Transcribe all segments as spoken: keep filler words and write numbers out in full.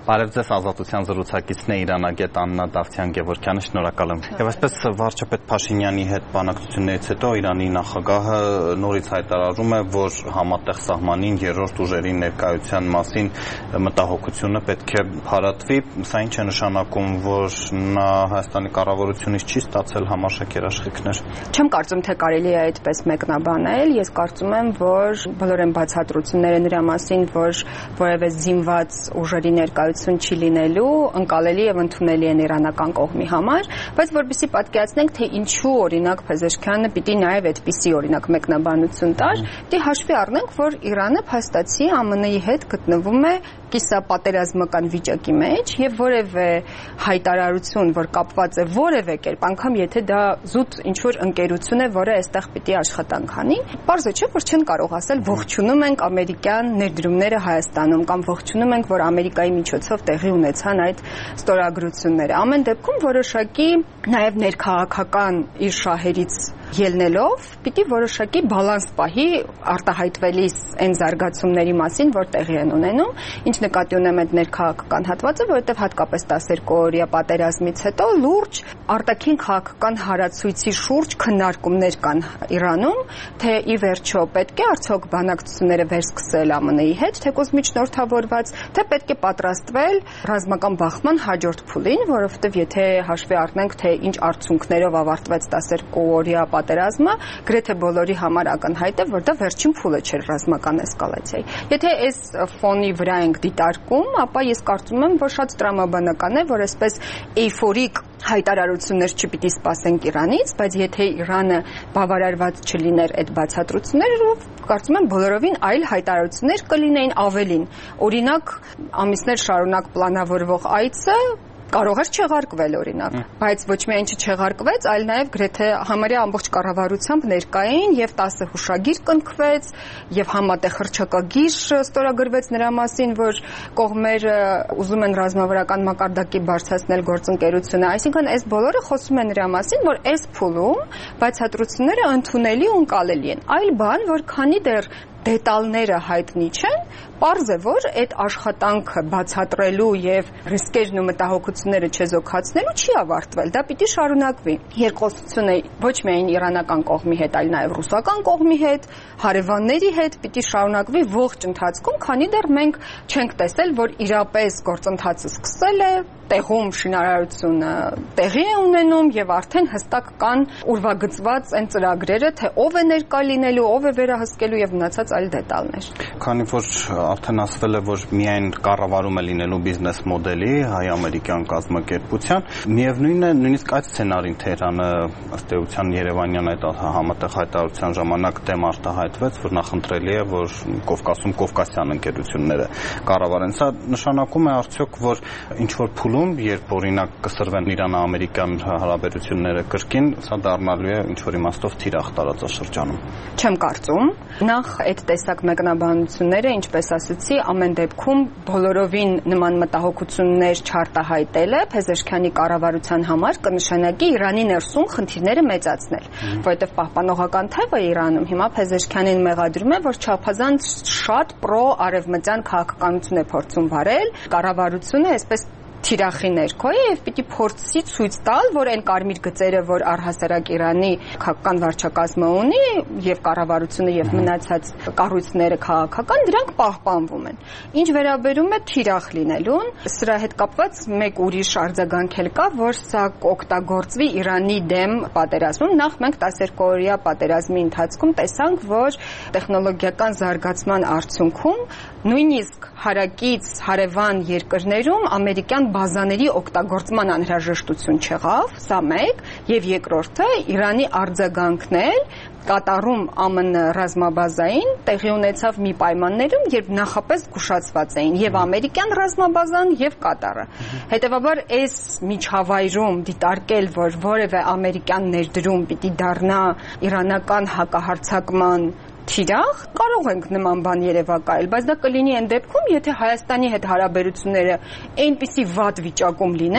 Բարև ձեզ, Ազատության զրուցակիցն է Իրանագետ Աննա Դավթյան-Գևորգյանը, շնորհակալ եմ։ Եվ այսպես վարչապետ Փաշինյանի հետ բանակցություններից հետո Իրանի նախագահը նորից հայտարարում է, որ համատեղ սահմանին երրորդ ուժերի ներկայության մասին մտահոգությունը պետք է փարատվի։ Սա ինչ է նշանակում, որ նա Հայաստանի կառավարությունից չի ստացել համարժեք երաշխիքներ։ Չեմ կարծում, թե կարելի է այդպես մեկնաբանել։ Ես կարծում եմ, որ բոլոր այն բացատրությունները նրա մասին, որ որևէ զինված ուժերի ներկայություն չի լինելու, ընկալելի եւ ընդունելի են իրանական կողմի համար, բայց որովհետեւ պատկերացնենք, թե ինչու օրինակ Փեզեշքյանը պիտի նաեւ այդպիսի օրինակ մեկնաբանություն տար, դե հաշվի առնենք, որ Իրանը փաստացի ԱՄՆ-ի հետ գտնվում է կիսապատերազմական վիճակի մեջ եւ որևէ հայտարարություն, որ կապված է որևէ կերպ, անգամ եթե դա զուտ ինչ որ ընկերություն է, որը այստեղ պիտի աշխատանք անի, բարձր չէ, որ չեն կարող ասել ողջունում ենք ամերիկյան ներդրումները Հայաստանում կամ ողջունում ենք, որ Ամերիկայի միջոցով տեղի ունեցան այդ ստորագրությունները։ Ամեն դեպքում որոշակի նաեւ ներքաղաքական իր շահերից ելնելով պիտի որոշակի բալանս պահի արտահայտվելիս այն զարգացումների մասին, որ տեղի են ունենում, ինչ նկատի ունեմ այդ ներքաղաքական հատվածը, որովհետև հատկապես տասներկուօրյա պատերազմից հետո լուրջ արտաքին քաղաքական հարացույցի շուրջ քննարկումներ կան Իրանում, թե ի վերջո պետք է արդյոք բանակցությունները վերսկսել ԱՄՆ-ի հետ, թեկուզ միջնորդավորված, թե պետք է պատրաստվել ռազմական բախման հաջորդ փուլին, որովհետև եթե հաշվի առնենք, թե ինչ արդյունքներով ավարտվեց տասներկուօրյա պատերազմը, գրեթե բոլորի համար ակնհայտ է, որ դա վերջին փուլը չէր ռազմական էսկալացիայի։ Եթե այս ֆոնի վրա ենք դիտարկում, ապա ես կարծում եմ, որ շատ տրամաբանական է, որ այսպես էյֆորիկ հայտարարություններ չպիտի սպասենք Իրանից, բայց եթե Իրանը բավարարված չլիներ այդ բացատրություններով, կարծում եմ բոլորովին այլ հայտարարություններ կլինեին ավելին։ Օրինակ, ամիսներ շարունակ պլանավորվող այցը կարող էր չեղարկվել օրինակ, բայց ոչ միայն չեղարկվեց, այլ նաև գրեթե համարյա ամբողջ կառավարությամբ ներկային եւ տասը հուշագիր կնքվեց եւ համատեղ հռչակագիր ստորագրվեց նրա մասին, որ կողմերը ուզում են ռազմավարական մակարդակի բարձրացնել գործընկերությունը, այսինքն այս բոլորը խոսում են նրա մասին, որ այս փուլում բացատրությունները ընդունելի ու ընկալելի են։ Այլ բան, որ քանի դեռ դետալները հայտնի չեն, պարզ է, որ այդ աշխատանքը բացատրելու եւ ռիսկերն ու մտահոգությունները չեզոքացնելու չի ավարտվել, դա պիտի շարունակվի։ Երկխոսությունը ոչ միայն իրանական կողմի հետ, այլ նաեւ ռուսական կողմի հետ, հարևանների հետ պիտի շարունակվի ողջ ընթացքում, քանի դեռ մենք չենք տեսել, որ իրապես գործընթացը սկսել է, տեղում շինարարությունը տեղի է ունենում եւ արդեն հստակ կան ուրվագծված այն ծրագրերը, թե ով է ներկա լինելու, ով է վերահսկելու եւ մնացած այլ դետալներ։ Քանի որ արդեն ասվել է, որ միայն կառավարում է լինելու բիզնես մոդելի հայ-ամերիկյան կազմակերպության, միևնույն է, նույնիսկ այդ սցենարին Թեհրանը ըստ էության Երևանյան այդ համատեղ հայտարարության ժամանակ դեմ արտահայտվեց, որ նախընտրելի է, որ Կովկասում կովկասյան ընկերությունները կառավարեն։ Սա նշանակում է արդյոք, որ ինչ որ փուլում, երբ օրինակ կսրվեն Իրան-ամերիկյան հարաբերությունները կրկին, սա դառնալու է ինչ որ իմաստով թիրախ տարածաշրջանում։ Չեմ կարծում։ Նախ այդ տեսակ մեկնաբանությունները, ինչպես ասացի, ամեն դեպքում բոլորովին նման մտահոգություններ չարտահայտելը Փեզեշքյանի կառավարության համար կնշանակի Իրանի ներսում խնդիրները մեծացնել, որովհետև պահպանողական թևը Իրանում հիմա Փեզեշքյանին մեղադրում է, որ չափազանց շատ պրո-արևմտյան քաղաքականություն է փորձում վարել, կառավարությունը այսպես թիրախի ներքո է եւ պիտի փորձի ցույց տալ, որ այն կարմիր գծերը, որ առհասարակ Իրանի քաղաքական վարչակազմը ունի եւ կառավարությունը եւ մնացած կառույցները քաղաքական, դրանք պահպանվում են։ Ինչ վերաբերում է թիրախ լինելուն, սրա հետ կապված մեկ ուրիշ արձագանք էլ կա, որ սա կօգտագործվի Իրանի դեմ պատերազմում։ Նախ մենք տասներկուօրյա պատերազմի ընթացքում տեսանք, որ տեխնոլոգիական զարգացման արդյունքում նույնիսկ հարակից հարևան երկրներում ամերիկյան բազաների օգտագործման անհրաժեշտություն չեղավ, սա մեկ, եւ երկրորդը Իրանի արձագանքն էլ կատարում ԱՄՆ ռազմաբազային տեղի ունեցավ մի պայմաններում, երբ նախապես զգուշացված էին եւ ամերիկյան ռազմաբազան եւ Կատարը։ Հետեւաբար այս միջավայրում դիտարկել, որ որևէ ամերիկյան ներդրում պիտի դառնա իրանական հակահարձակման թիրախ, կարող ենք նման բան երևակայել, բայց դա կլինի այն դեպքում, եթե Հայաստանի հետ հարաբերությունները այնպիսի վատ վիճակում լինեն,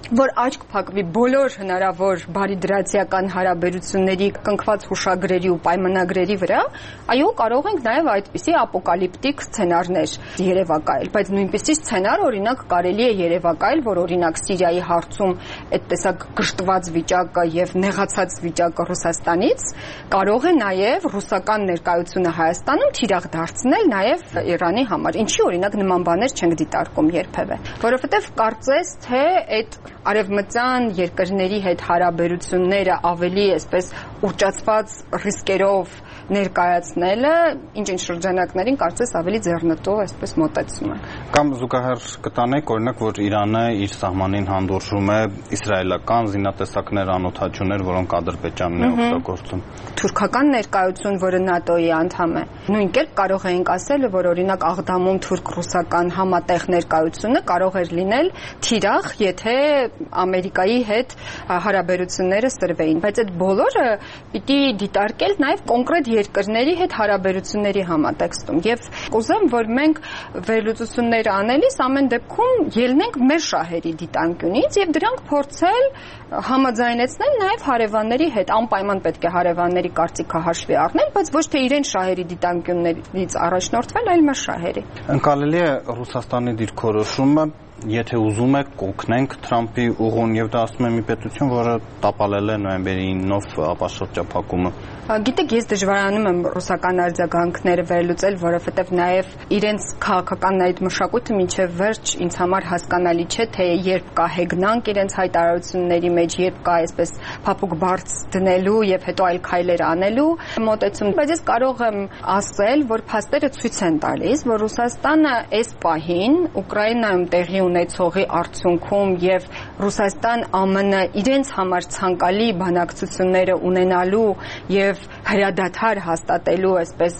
որ աչք փակվի բոլոր հնարավոր բարիդրացիական հարաբերությունների կնքված հուշագրերի ու պայմանագրերի վրա, այո, կարող ենք նաև այդպիսի ապոկալիպտիկ սցենարներ երևակայել, բայց նույնպիսի սցենար օրինակ կարելի է երևակայել, որ օրինակ Սիրիայի հարցում այդ տեսակ գժտված վիճակը եւ նեղացած վիճակը Ռուսաստանից կարող է նաև ռուսական ներկայությունը Հայաստանում թիրախ դարձնել նաև Իրանի համար։ Ինչի օրինակ նման բաներ չենք դիտարկում երբևէ, որովհետեւ կարծես թե այդ արևմտյան երկրների հետ հարաբերությունները ավելի այսպես ուռճացված ռիսկերով ներկայացնելը ինչ-ինչ շրջանակներին կարծես ավելի ձեռնտու այսպես մոտեցում է։ Կամ զուգահեռ կտանեք օրինակ, որ Իրանը իր սահմանին հանդուրժում է իսրայելական զինատեսակներ, անօդաչուներ, որոնք Ադրբեջանն է օգտագործում։ Թուրքական ներկայություն, որը ՆԱՏՕ-ի անդամ է։ Նույն կերպ կարող ենք ասել, որ օրինակ Աղդամում թուրք-ռուսական համատեղ ներկայությունը կարող էր լինել թիրախ, եթե Ամերիկայի հետ հարաբերությունները սրվեին, բայց այդ բոլորը պիտի դիտարկել նաև կոնկրետ երկրների հետ հարաբերությունների համատեքստում եւ կուզեմ, որ մենք վերլուծություններ անելիս ամեն դեպքում ելնենք մեր շահերի դիտանկյունից եւ դրանք փորձել համաձայնեցնել նաև հարևանների հետ, անպայման պետք է հարևանների կարծիքը հաշվի առնել, բայց ոչ թե իրեն շահերի դիտանկյուններից առաջնորդվել, այլ մեր շահերի։ Ընկալելի է Ռուսաստանի դիրքորոշումը, եթե ուզում եք կօգնենք Թրամփի ուղուն եւ դա ասում է մի պետություն, որը տապալել է նոյեմբերի ինով ապաշրջափակումը։ Գիտեք, ես դժվարանում եմ ռուսական արձագանքները վերլուծել, որովհետեւ նաեւ իրենց քաղաքական այդ մշակույթը մինչեւ վերջ ինձ համար հասկանալի չէ, թե երբ կա հեգնանք իրենց հայտարարությունների մեջ, երբ կա այսպես փափուկ բարձ դնելու եւ հետո այլ քայլեր անելու մոտեցում, բայց ես կարող եմ ասել, որ փաստերը ցույց են տալիս, որ Ռուսաստանը այս պահին Ուկրաինայում տեղի ունեցողի արդյունքում եւ Ռուսաստան ԱՄՆ իրենց համար ցանկալի բանակցությունները ունենալու եւ հրադադար հաստատելու այսպես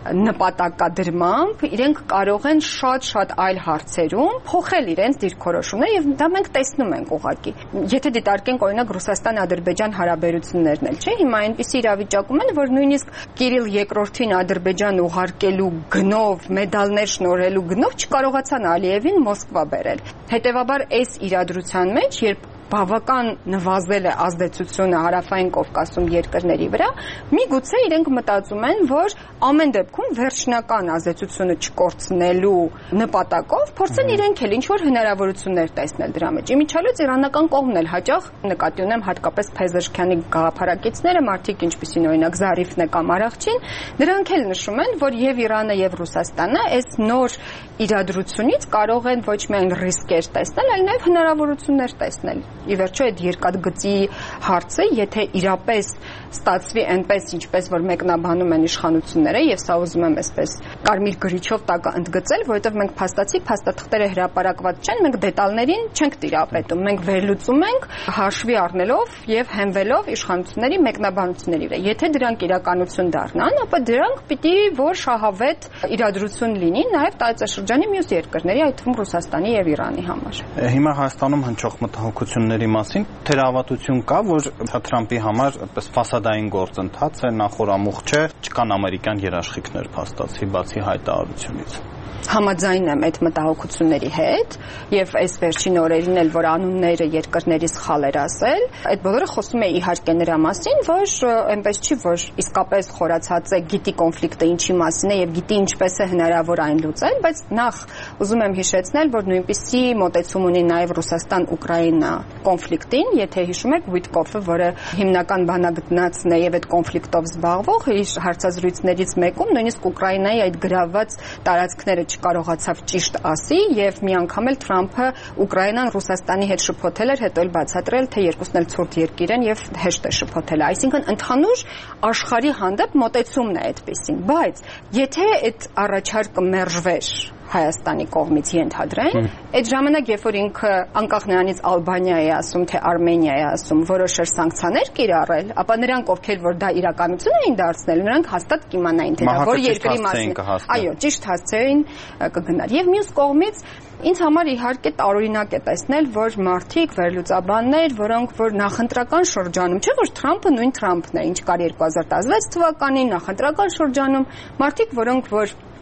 նպատակադրմամբ իրենք կարող են շատ-շատ այլ հարցերում փոխել իրենց դիրքորոշումները եւ դա մենք տեսնում ենք ուղղակի։ Եթե դիտարկենք օրինակ Ռուսաստան-Ադրբեջան հարաբերություններն էլ, չէ՞, հիմա այնպիսի իրավիճակում են, որ նույնիսկ Կիրիլ երկրորդին Ադրբեջան ուղարկելու գնով, մեդալներ շնորհելու գնով չկարողացան Ալիևին Մոսկվա բերել։ Հետևաբար այս իրադրության մեջ, երբ բավական նվազել է ազդեցությունը Հարավային Կովկասում երկրների վրա, միգուցե իրենք մտածում են, որ ամեն դեպքում վերջնական ազդեցությունը չկորցնելու նպատակով փորձեն իրենք էլ ինչ-որ հնարավորություններ տեսնել դրա մեջ։ Իմիջիալոց իրանական կողմն էլ հաճախ նկատի ունեմ հատկապես Փեզեշքյանի գաղափարակիցները, մարդիկ ինչպիսին օրինակ Զարիֆն է կամ Արաղչին, նրանք էլ նշում են, որ եւ Իրանը եւ Ռուսաստանը այս նոր իրադրությունից կարող են ոչ միայն ռիսկեր տեսնել, այլ նաեւ հնարավորություններ տեսնել։ Ի վերջո այդ երկաթգծի հարցը, եթե իրապես ստացվի այնպես, ինչպես որ մեկնաբանում են իշխանությունները, եւ սա ուզում եմ այսպես կարմիր գրիչով տակը ընդգծել, որովհետեւ մենք փաստացի փաստաթղթերը հրապարակված չեն, մենք դետալներին չենք տիրապետում, մենք վերլուծում ենք հաշվի առնելով եւ հենվելով իշխանությունների մեկնաբանությունների վրա։ Եթե դրանք իրականություն դառնան, ապա դրանք պիտի որ շահավետ իրադրություն լինի նաեւ տարածաշրջանի մյուս երկրների, այդ թվում Ռուսաստանի եւ Իրանի համար։ Հիմա Հայաստանում հնչող մտահոգությունների մասին թերահավատություն կա, որ Թրամփի համար այդպես ֆասադային գործընթաց է, նախորամուխ չէ, չկան ամերիկյան երաշխիքներ փաստացի բացի հայտարարությունից։ Համաձայն եմ այդ մտահոգությունների հետ եւ այս վերջին օրերին էլ որ անունները երկրների սխալ էր ասել, այդ բոլորը խոսում է իհարկե նրա մասին, որ այնպես չի, որ իսկապես խորացած է, գիտի կոնֆլիկտը ինչի մասին է եւ գիտի ինչպես է հնարավոր այն լուծել, բայց նախ ուզում եմ հիշեցնել, որ նույնպիսի մոտեցում ունի նաեւ Ռուսաստան-Ուկրաինա կոնֆլիկտին, եթե հիշում եք Վիտկոֆը, որը հիմնական բանագտնացն է եւ այդ կոնֆլիկտով զբաղվող, իր հարցազրույցներից մեկում նույնիսկ Ուկրաինայի այդ գրաված տարածքները չկարողացավ ճիշտ ասի եւ մի անգամ էլ Թրամփը Ուկրաինան Ռուսաստանի հետ շփոթել էր, հետո էլ բացատրել, թե երկուսն էլ ցուրտ երկիր են եւ հեշտ է շփոթել։ Այսինքն ընդհանուր աշխարհի հանդեպ մոտեցումն է այդպեսին, բայց եթե այդ առաջարկը մերժվեր Հայաստանի կողմից ենթադրեն, այդ ժամանակ երբ որ ինքը անկախ նրանից Ալբանիա է ասում, թե Արմենիա է ասում, որոշեր սանկցիաներ կիրառել, ապա նրանք ովքեր որ դա իրականություն էին դարձնել, նրանք հաստատ կիմանային թե դա որ երկրի մասին, այո, ճիշտ հասցեին կգնար։ Եվ մյուս կողմից ինձ համար իհարկե տարօրինակ է տեսնել, որ մարդիկ, վերլուծաբաններ, որոնք որ նախընտրական շրջանում, չէ՞ որ Թրամփը նույն Թրամփն է, ինչ կար երկու հազար տասնվեց թվականին նախընտրական շրջանում, մարդիկ, որոնք որ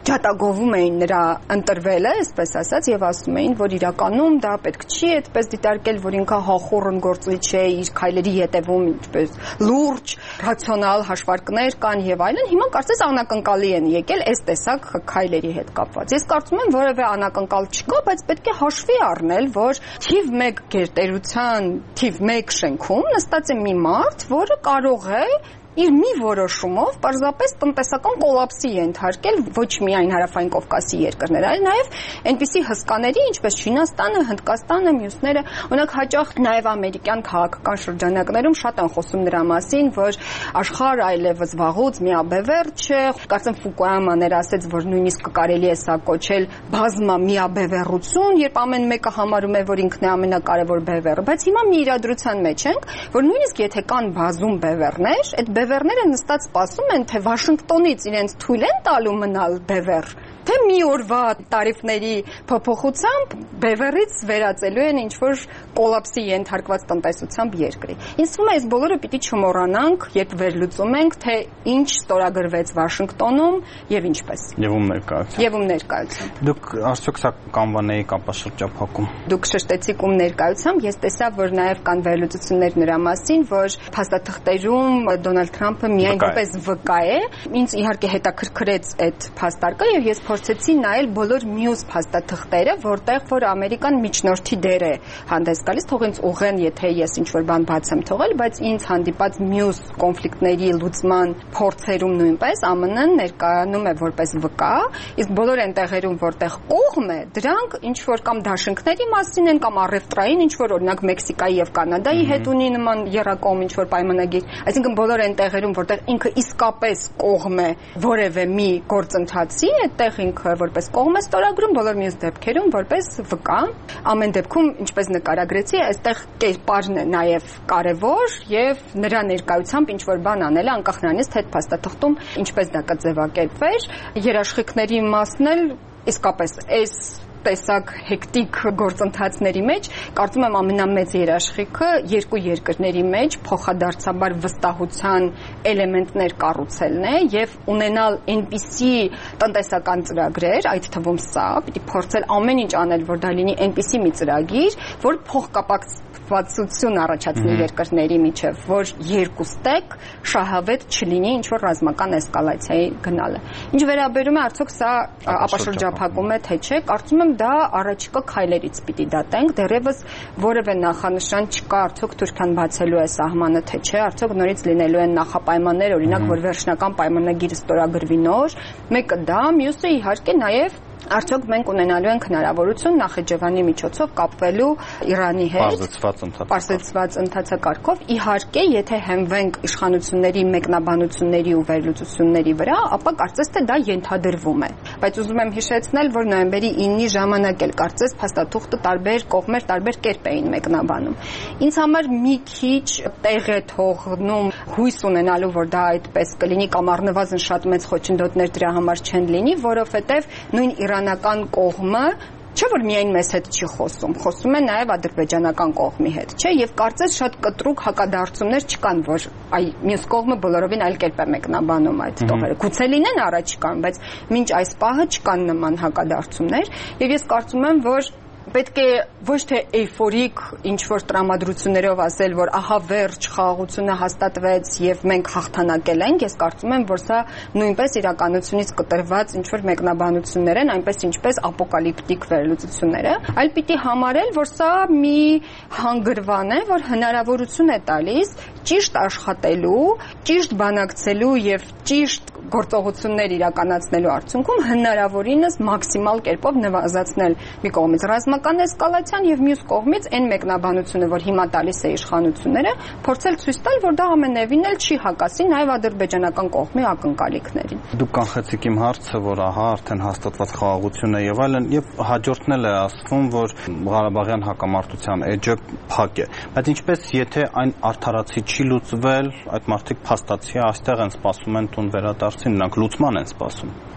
ջատագովում էին նրա ընտրվելը, այսպես ասած, եւ ասում էին, որ իրականում դա պետք չի այդպես դիտարկել, որ ինքը հախուռն գործիչ է, իր քայլերի ետևում ինչպես լուրջ, ռացիոնալ հաշվարկներ կան եւ այլն, հիմա կարծես անակնկալի են եկել այս տեսակ քայլերի հետ կապված։ Ես կարծում եմ, որևէ անակնկալ չկա, բայց պետք է հաշվի առնել, որ թիվ մեկ գերտերության թիվ մեկ շենքում նստած է մի մարդ, որը կարող է իր մի որոշումով պարզապես տնտեսական կոլապսի ենթարկել ոչ միայն Հարավային Կովկասի երկրները, այլ նաև այնպիսի հսկաների, ինչպես Չինաստանը, Հնդկաստանը, մյուսները, օրինակ հաճախ նաև ամերիկյան քաղաքական շրջանակներում շատ են խոսում նրա մասին, որ աշխարհը այլևս վաղուց միաբևեռ չէ, կարծեմ Ֆուկույաման էր ասեց, որ նույնիսկ կարելի է սա կոչել բազմա միաբևեռություն, երբ ամեն մեկը համարում է, որ ինքն է ամենակարևոր բևեռը, բայց հիմա մի իրադրության մեջ ենք, որ նույնիսկ եթե կան բազում բևեռներ, այդ բևեռները նստած սպասում են, թե Վաշինգտոնից իրենց թույլ են տալու մնալ բևեռ, թե մի օրվա տարիֆների փոփոխությամբ բևեռից վերածելու են ինչ-որ կոլապսի ենթարկված տնտեսությամբ երկրի։ Ինձ թվում է, այս բոլորը պիտի չմոռանանք, երբ վերլուծում ենք, թե ինչ ստորագրվեց Վաշինգտոնում եւ ինչպես։ Եվ ում ներկայությամբ։ Եվ ում ներկայությամբ։ Դուք արդյոք սա կանվանեի կապաշրջափակում։ Դուք շեշտեցիք ում ներկայությամբ, ես տեսա, որ նաև կան վերլուծություններ նրա մասին, որ փաստաթղթերում Դոնալդ Թրամփը միայն որպես վկա է։ Ինձ իհարկե հետաքրքրեց այդ փաստարկը եւ ես փորձեցի նայել բոլոր մյուս փաստաթղթերը, որտեղ որ Ամերիկան միջնորդի դեր է հանդես գալիս, թող ինձ ուղղեն, եթե ես ինչ-որ բան բաց եմ թողել, բայց ինձ հանդիպած մյուս կոնֆլիկտների լուծման փորձերում նույնպես ԱՄՆ -ն ներկայանում է որպես վկա, իսկ բոլոր այն տեղերում, որտեղ կողմ է, դրանք ինչ-որ կամ դաշինքների մասին են, կամ առևտրային ինչ-որ, օրինակ Մեքսիկայի եւ Կանադայի հետ ունի նման եռակողմ ինչ-որ պայմանագիր, այսինքն բոլոր այն տեղերում, որտեղ ինքը իսկապես կողմ է որևէ մի գործընթացի, այդտեղ ինքը որպես կողմ է ստորագրում, բոլոր մյուս դեպքերում որպես վկա։ Ամեն դեպքում, ինչպես նկարագրեցի, այստեղ կերպարն է նաև կարևոր եւ նրա ներկայությամբ ինչ որ բան անելը, անկախ նրանից, թե այդ փաստաթղթում ինչպես դա կձևակերպվեր, երաշխիքների մասն էլ իսկապես այս տեսակ հեկտիկ գործընթացների մեջ կարծում եմ ամենամեծ երաշխիքը երկու երկրների մեջ փոխադարձաբար վստահության էլեմենտներ կառուցելն է եւ ունենալ այնպիսի տնտեսական ծրագրեր, այդ թվում սա, պիտի փորձել ամեն ինչ անել, որ դա լինի այնպիսի մի ծրագիր, որ փոխկապակցություն առաջացնի երկրների միջև, որ երկուստեք շահավետ չլինի ինչ որ ռազմական էսկալացիայի գնալը։ Ինչ վերաբերում է արդյոք սա ապաշրջափակում է թե չէ, կարծում եմ դա առաջիկա քայլերից պիտի դատենք, դեռևս որևէ նախանշան չկա, արդյոք Թուրքիան բացելու է սահմանը թե չէ, արդյոք նորից լինելու են նախապայմաններ, օրինակ որ վերջնական պայմանագիրը ստորագրվի նոր, մեկը դա, մյուսը իհարկե նաև արդյոք մենք ունենալու ենք հնարավորություն Նախիջևանի միջոցով կապվելու Իրանի հետ պարզեցված ընթացակարգով, իհարկե եթե հենվենք իշխանությունների մեկնաբանությունների ու վերլուծությունների վրա, ապա կարծես թե դա ենթադրվում է, բայց ուզում եմ հիշեցնել, որ նոյեմբերի ինը ժամանակ էլ կարծես փաստաթուղթը տարբեր կողմեր տարբեր կերպ էին մեկնաբանում։ Ինձ համար մի քիչ տեղ է թողնում հույս ունենալու, որ դա այդպես կլինի կամ առնվազն շատ մեծ խոչընդոտներ դրա համար չեն լինի, որովհետև նույն իրանական կողմը չէ որ միայն մեզ հետ չի խոսում, խոսում է նաև ադրբեջանական կողմի հետ, չէ, եւ կարծես շատ կտրուկ հակադարձումներ չկան, որ այ մյուս կողմը բոլորովին այլ կերպ է մեկնաբանում այդ տողերը։ Գուցե լինեն առաջիկան, բայց մինչ այս պահը չկան նման հակադարձումներ, եւ ես կարծում եմ, որ պետք է ոչ թե էյֆորիկ ինչ-որ տրամադրություններով ասել, որ ահա վերջ խաղաղությունը հաստատվեց եւ մենք հաղթանակել ենք, ես կարծում եմ, որ սա նույնպես իրականությունից կտրված ինչ-որ մեկնաբանություններ են, այնպես ինչպես ապոկալիպտիկ վերլուծությունները, այլ պիտի համարել, որ սա մի հանգրվան է, որ հնարավորություն է տալիս ճիշտ աշխատելու, ճիշտ բանակցելու եւ ճիշտ գործողություններ իրականացնելու արդյունքում հնարավորինս մաքսիմալ կերպով նվազեցնել մի կողմից ռազմական էսկալացիան եւ մյուս կողմից այն մեկնաբանությունը, որ հիմա տալիս է իշխանությունները, փորձել ցույց տալ, որ դա ամենևին էլ չի հակասի նաեւ ադրբեջանական կողմի ակնկալիքներին։ Դուք կանխեցիք իմ հարցը, որ ահա արդեն հաստատված խաղաղություն է եւ այլն, եւ հաջորդն էլ է ասվում, որ Ղարաբաղյան հակամարտության էջը փակ է։ Բայց ինչպես եթե այն արդարացի չի լուծվել, այդ մարդիկ փաստացի այստեղ են սպասում են տուն վերադարձին, նրանք լուծման են սպասում։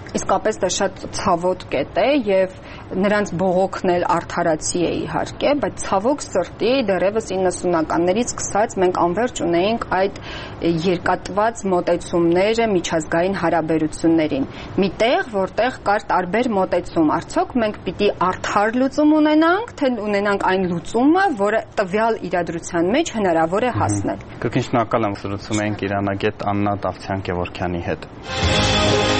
Իսկապես դա շատ ցավոտ կետ է եւ նրանց բողոքն էլ արդարացի է իհարկե, բայց ցավոք սրտի դեռևս իննսունականներից սկսած մենք անverջ ունեինք այդ երկատված մոտեցումները միջազգային հարաբերություններին։ Միտեղ, որտեղ կար տարբեր մոտեցում, արդյոք մենք պիտի արդար լուծում ունենանք, թե ունենանք այն լուծումը, որը տվյալ իրադրության մեջ հնարավոր է հասնել։ Կրկին շնորհակալ եմ, զրուցում էինք իրանագետ Աննա Տավթյան-Գևորգյանի հետ։